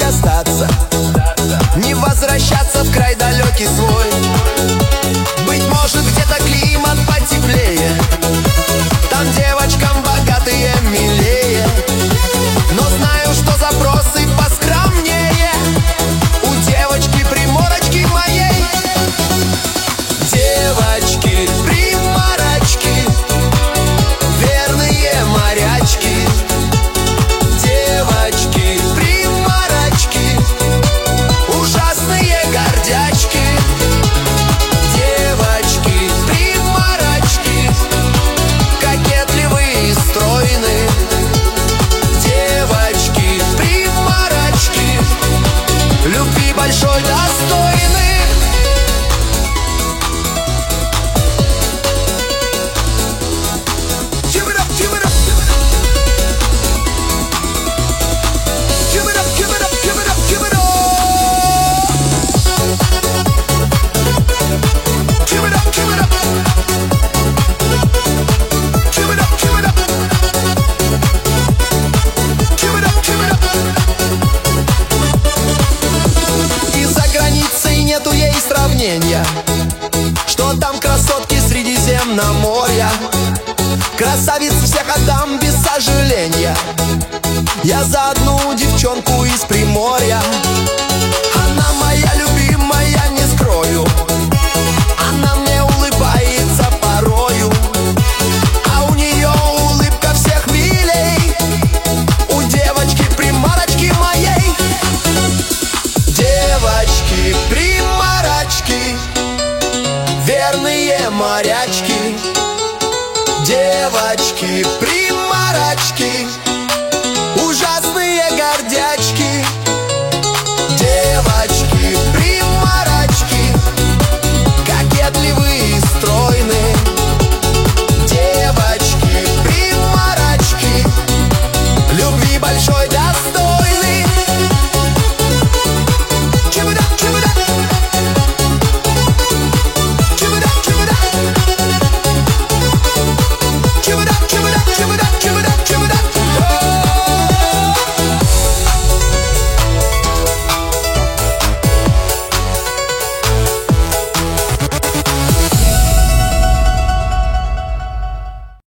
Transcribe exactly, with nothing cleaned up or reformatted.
остаться, не возвращаться в край далекий свой. Быть может, где-то климат потеплее, там девочкам богатые милее. Но знаю, что запросы поскромнее у девочки-приморочки моей. Девочки-приморочки, верные морячки. Девочки-приморочки, ужасные гордячки. Девочки-приморочки, кокетливые и стройные. Девочки-приморочки, любви большой достойны. Нету ей сравнения, что там красотки Средиземноморья. Красавиц всех отдам без сожаления, я за одну девчонку из Приморья. Она моя любимая, не скрою, она мне улыбается порою, а у нее улыбка всех милей, у девочки-приморочки моей. Девочки-приморочки, верные морячки.